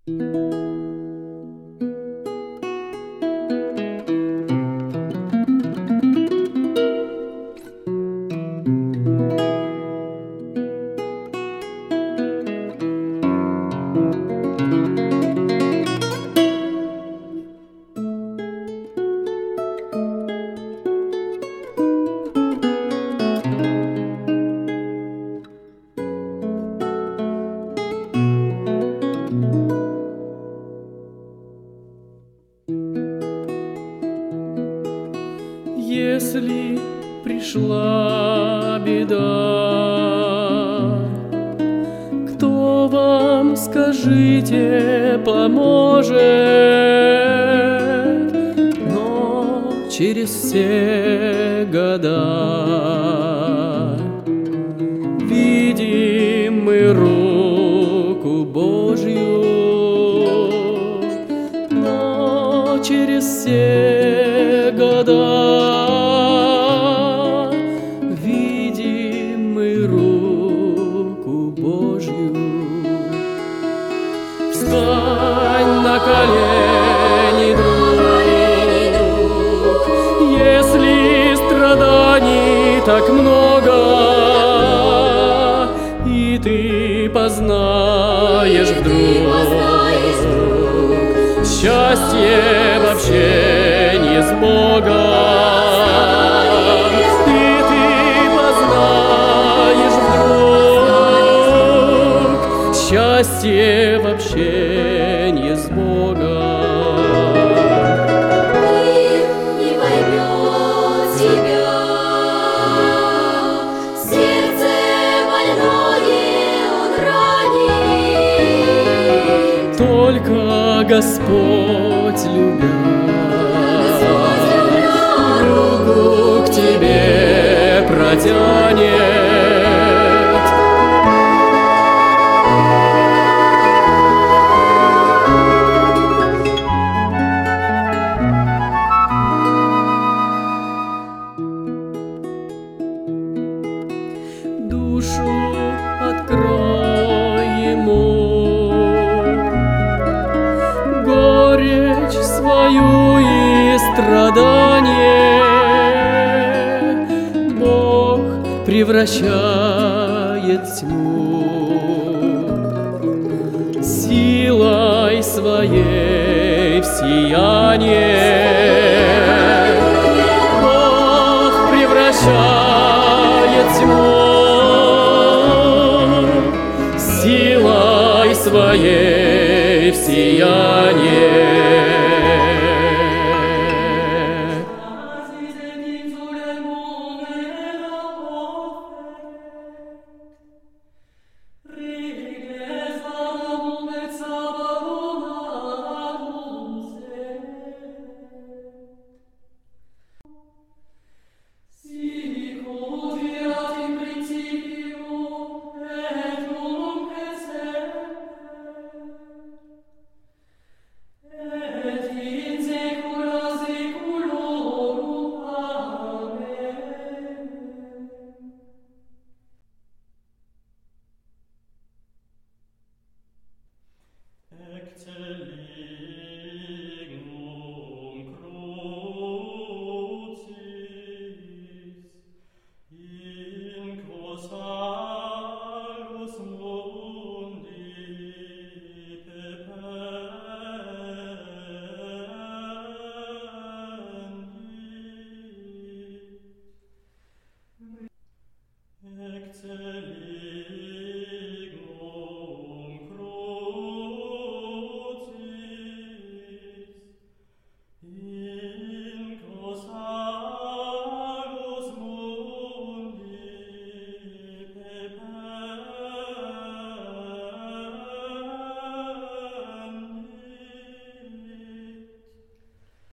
Если пришла беда, кто вам, скажите, поможет? Но через все года видим мы руку Божью, но через все года видим мы руку Божью. Встань на колени, друг, если страданий так много, и ты познаешь вдруг счастье в общении с Богом, и ты познаешь вдруг счастье в общении с Богом. Мир не поймет тебя, сердце больное он ранит. Только Господь, любя, руку к тебе протянет. Душу открой ему, горечь свою и страдание Бог превращает в тьму силой своей в сияние. Бог превращает тьму силой своей в сияние. Excelli